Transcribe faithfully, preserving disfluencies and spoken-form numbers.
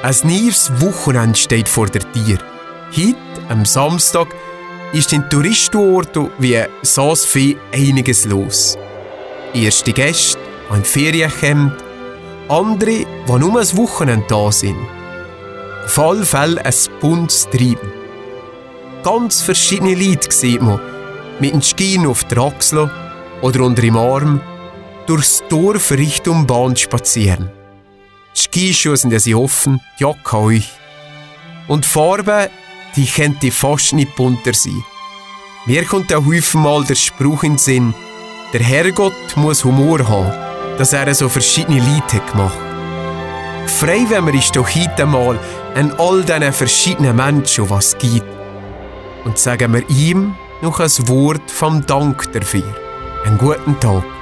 Ein neues Wochenende steht vor der Tür. Heute, am Samstag, ist in Touristenorten wie Saas-Fee einiges los. Erste Gäste, die in die Ferien kommen, andere, die nur ein Wochenende da sind. Auf alle Fälle ein buntes Treiben. Ganz verschiedene Leute sieht man, mit dem Ski auf der Achsel oder unter dem Arm, durchs Dorf Richtung Bahn spazieren. Die Skischuhe sind ja offen, die Jacke euch. Und die Farbe, die könnte fast nicht bunter sein. Mir kommt auch häufig der Spruch in den Sinn, der Herrgott muss Humor haben, dass er so verschiedene Leute hat gemacht. Frei, wenn wir uns doch heute mal an all diesen verschiedenen Menschen was gibt. Und sagen wir ihm noch ein Wort vom Dank dafür. Einen guten Tag.